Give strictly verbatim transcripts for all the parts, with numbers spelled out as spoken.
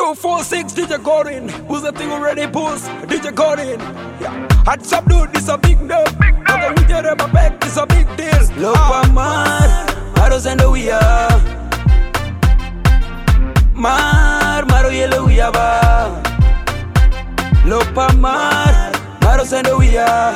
two four six D J Corin, who's the thing already post? D J Corin, yeah. Hot subdued, this a big dub. But with your rubber back, this a big deal. Look for mar, maros and we are. Mar, maro yellow we are. Look for mar, maros and we are.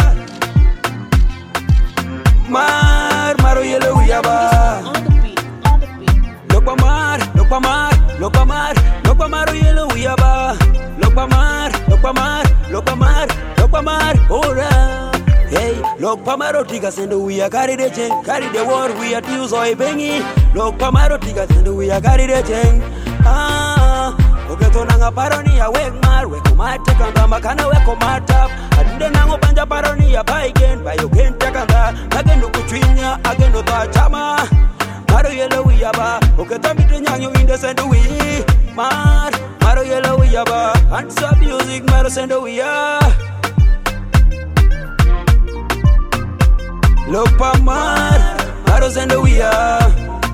Mar, maro yellow we are. Look for mar, look for mar, look for mar, look for maro yellow we are. Look for mar, look for mar, look for mar, look for mar, ora. Hey, look for maro tigas and we are carry the chain, carry the war we are use oi bengi. Look for maro tigas and we are carry the chain. Ah, okay, to nanga paronia wek mar, weko mate kanda makana weko matap. Adinde nango panja paronia by again, by you can't take anda. Again, look kuchinya, again, no chama. Maro yellow we aba, okay, tamit nyanyo in the sand we mar. Maro yellow we aba, and some music maro send we are. Look pa mar, maro send we are.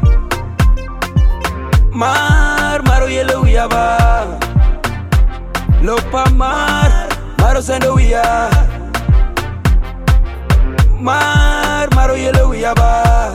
Mar, maro yellow we aba. Look pa mar, maro send we are. Mar, maro yellow we aba.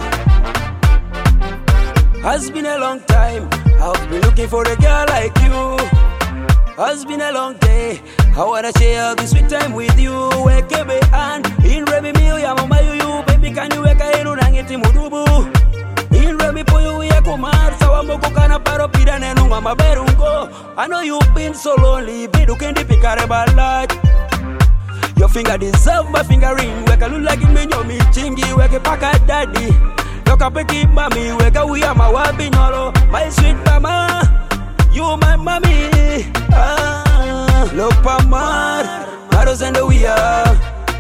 Has been a long time, I've been looking for a girl like you. Has been a long day, I wanna share this sweet time with you. Wake up and in Remy Mio, Yamama you, baby, can you wake up and rangiti mudubu? In Remy Poyo, Yakomar, Sawamoko Kana Paropida, and Mama Berungo. I know you've been so lonely, be looking to pick a ballad. Your finger deserve my finger ring, wake a look like in me, chingy, wake a pack at daddy. Look up and keep mommy, wake a we are my wabinyolo, my sweet mama, you my mommy. Ah, look pa mar, maros and we are.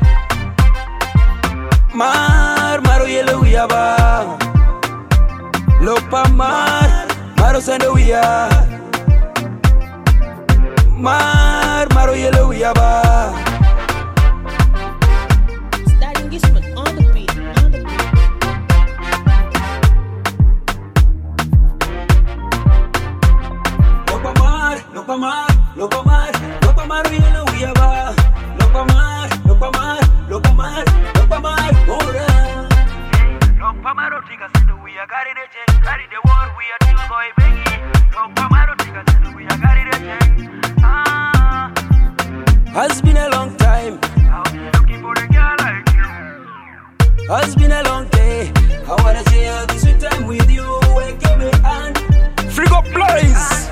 Mar, maro yellow we are. Look pa mar, maros and we are. Mar, maro yellow we are. Starting Gishman on the beat, on the beat. Look pa mar, look pa mar, look pa mar, look pa mar yellow we are. Look pa mar, look pa mar, look pa mar, look pa mar, ora. Look pa mar tigas and we are carry the chain, carry the war we are till boy bengi. Look pa mar tigas and we are carry the chain. Ah, has been a long time, I've been looking for a girl like you. Has been a long day, I wanna share this sweet time with you. Wake up and Frigo Blaze.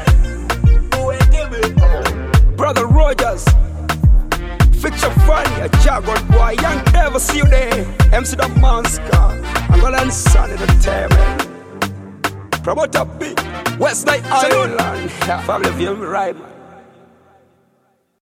Brother Rogers, Fiction Funny, a jargon boy, young ever see you there. M C the Monster, Angolan Sun Entertainment. Promoter B, West Night Island, family film right man.